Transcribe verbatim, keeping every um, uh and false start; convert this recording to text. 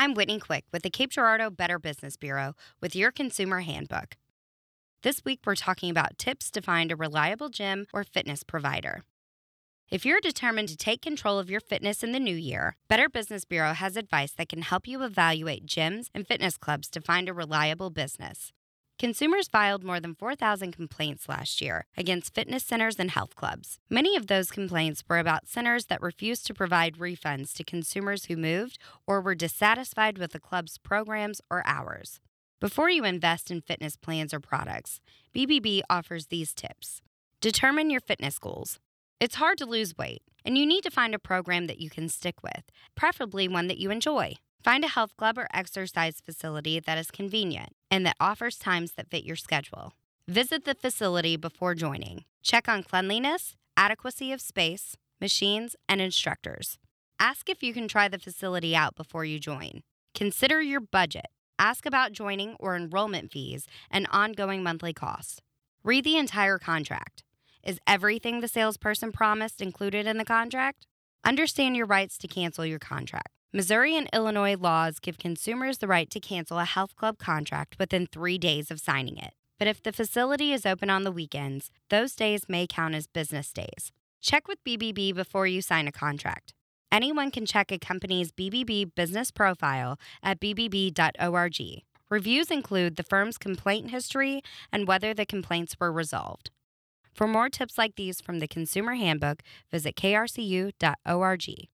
I'm Whitney Quick with the Cape Girardeau Better Business Bureau with your Consumer Handbook. This week we're talking about tips to find a reliable gym or fitness provider. If you're determined to take control of your fitness in the new year, Better Business Bureau has advice that can help you evaluate gyms and fitness clubs to find a reliable business. Consumers filed more than four thousand complaints last year against fitness centers and health clubs. Many of those complaints were about centers that refused to provide refunds to consumers who moved or were dissatisfied with the club's programs or hours. Before you invest in fitness plans or products, B B B offers these tips. Determine your fitness goals. It's hard to lose weight, and you need to find a program that you can stick with, preferably one that you enjoy. Find a health club or exercise facility that is convenient and that offers times that fit your schedule. Visit the facility before joining. Check on cleanliness, adequacy of space, machines, and instructors. Ask if you can try the facility out before you join. Consider your budget. Ask about joining or enrollment fees and ongoing monthly costs. Read the entire contract. Is everything the salesperson promised included in the contract? Understand your rights to cancel your contract. Missouri and Illinois laws give consumers the right to cancel a health club contract within three days of signing it. But if the facility is open on the weekends, those days may count as business days. Check with B B B before you sign a contract. Anyone can check a company's B B B business profile at b b b dot org. Reviews include the firm's complaint history and whether the complaints were resolved. For more tips like these from the Consumer Handbook, visit k r c u dot org.